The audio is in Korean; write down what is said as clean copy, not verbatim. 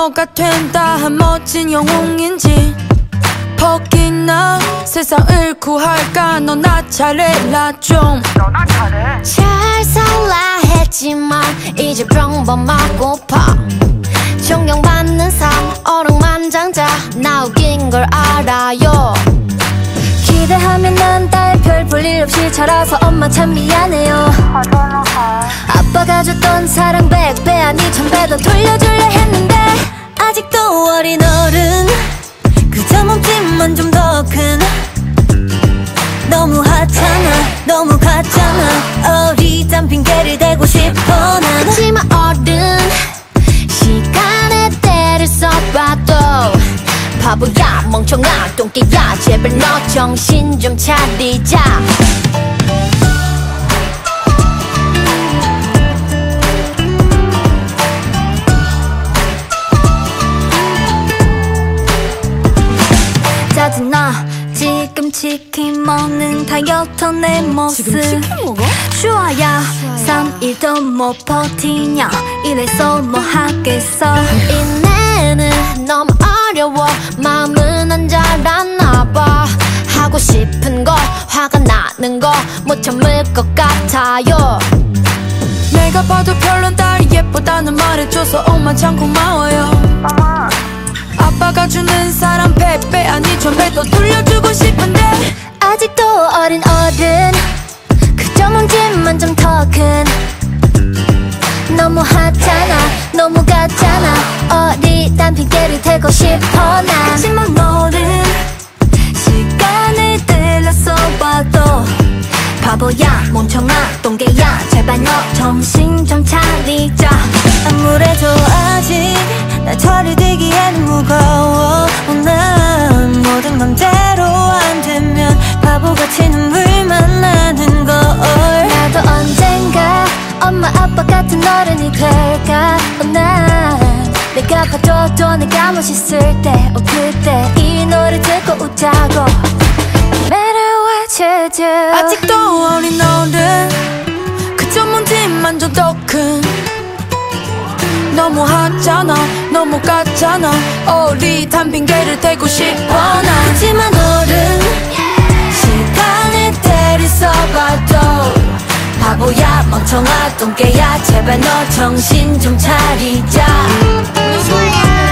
뭐가 된다 한 멋진 영웅인지 포기나 세상을 구할까 너 나 잘해라 좀 잘 살라 했지만 이제 평범하고파 존경받는 삶 어루만장자 나 웃긴 걸 알아요 기대하면 난 딸 별 볼 일 없이 자라서 엄마 참 미안해요 아빠가 줬던 사랑 100배 아니 1000배 더 돌려줄래 했는데 아직도 어린 어른 그저 몸집만 좀 더 큰 너무 하찮아 너무 가잖아 어리단 핑계를 대고 싶어 난 하지만 어른 시간의 때를 써봐도 바보야 멍청아 똥개야 제발 너 정신 좀 차리자 짜증나 지금 치킨 먹는 다이어트 내 모습 지금 치킨 먹어? 슈아야 3일도 못 버티냐 이래서 뭐 하겠어 인내는 너무 어려워 마음은 안 자랐나봐 하고 싶은 거 화가 나는 거 못 참을 것 같아요 내가 봐도 별론 딸이 예쁘다는 말해줘서 엄마 참 고마워요 아빠가 주는 사랑 100배 아니 1000배 더 돌려주고 싶은데 아직도 어린 어른 그저 몸집만 좀 더 큰 너무 하찮아 너무 가잖아 어리단 핑계를 대고 싶어 난 하지만 어른 시간을 들여서 봐도 바보야 멍청아 똥개야 제발 너 정신 좀 차리자 아무래도 아직 날 처리되기에는 무거워 난 모든 맘대로 안 되면 바보같이 눈물만 나는 걸 나도 언젠가 엄마 아빠 같은 어른이 될까 난 내가 봐도 내가 멋있을 때 그때 이 노래 듣고 웃자고 Matter what you do 아직도 어린 어른 그저 몸집만 좀 더 큰 너무 하잖아 너무 가잖아 어리단 핑계를 대고 싶어 난 하지만 어른 시간을 때려써봐도 바보야 멍청아 똥개야 제발 너 정신 좀 차리자 누구야